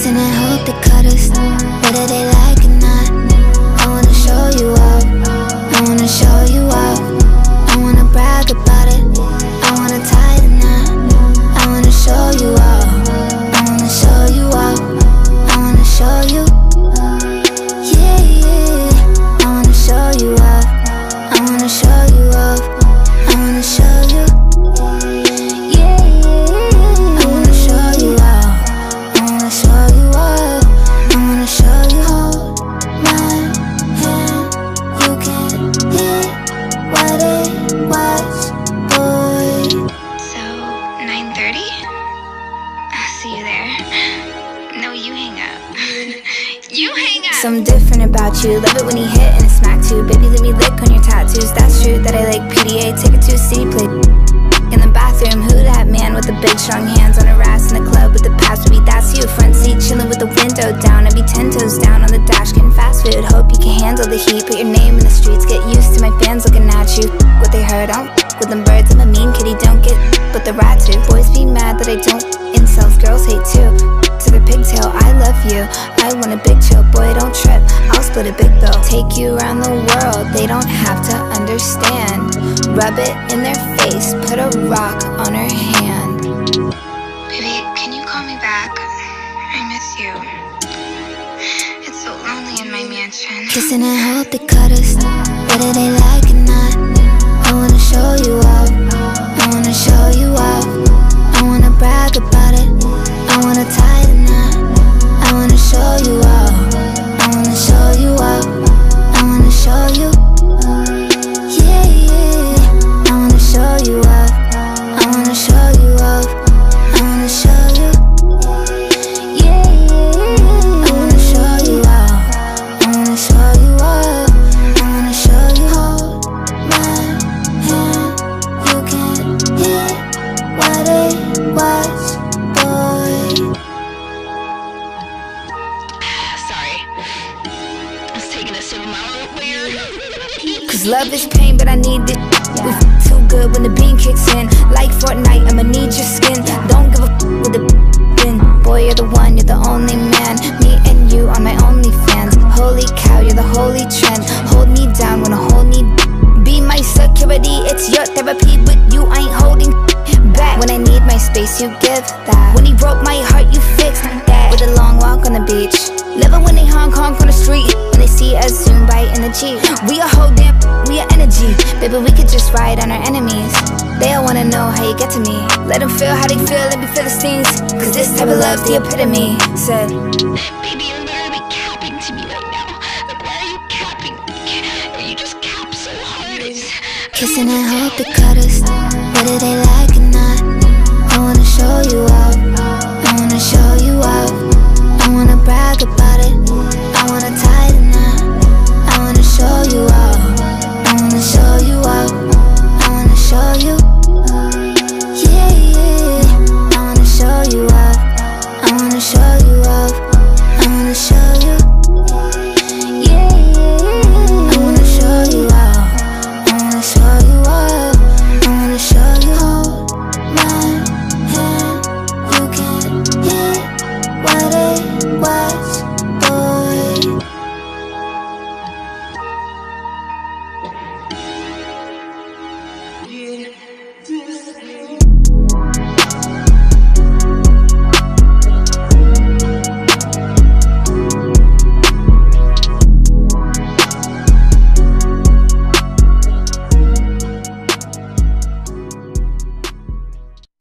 Kissing and hope they cut us, whether they like or not. I wanna show you off, I wanna show you off. I wanna brag about it, I wanna tie the knot. I wanna show you off, I wanna show you off. I wanna show you, yeah, yeah. I wanna show you off, I wanna show you off. I wanna show you, yeah, yeah. I wanna show you off, I wanna show you off. I wanna show you. Hold my hand, you can hear what it was, boy. So, 9:30? I'll see you there. No, you hang up. You hang up! Something different about you, love it when you hit and it smack too. Baby, let me lick on your tattoos, that's true that I like PDA. Take it to a city, play in the bathroom. Who that man with the big strong hands on her ass in the club with the past? Baby, that's you. Front seat chilling with the window down. I'd be 10 toes down on the dash getting fast food. Hope you can handle the heat, put your name in the streets. Get used to my fans looking at you. What they heard, I don't with them birds. I'm a mean kitty, don't get but the rat too. Boys be mad that I don't. Incels, girls hate too. To the pigtail, I love you. I want a big chill, boy, don't trip. I'll split a big bill. Take you around the world, they don't have to understand. Rub it in their face, put a rock on her hand. Baby, can you call me back? I miss you. It's so lonely in my mansion. Kissing and hope they cut us, whether they like or not. I wanna show you off, I wanna show you off. I wanna brag about it, I wanna tie the knot. I wanna show you off, I wanna show you off. I wanna show you, yeah, yeah. I wanna show you off, I wanna show you off. I wanna show you, yeah, yeah. I wanna show you off, I wanna show you off. I wanna show you. Hold my hand, you can hear what it was, boy. Sorry. I was taking a sip of my own beer. Cause love is pain, but I need it. We too good when the bean kicks in. Like Fortnite, I'ma need your skin. Don't give a with the bin. Boy, you're the one, you're the only man. Me and you are my only fans. Holy cow, you're the holy trend. Hold me down when I hold me. Be my security, it's your therapy. But you ain't holding back. When I need my space, you give that. When he broke my heart, you fixed that. With a long walk on the beach. Living when they honk on the street. When they see us zoom by in the Jeep. We are whole damn, we are energy. Baby, we could just ride on our enemies. They all wanna know how you get to me. Let them feel how they feel, let me feel the stings. Cause this type of love's the epitome. Said, Baby, you're literally capping to me right now. Like, why are you capping? You just cap so hard. kissing and hope they cut us, whether they like or not. I wanna show you off, I wanna show you off.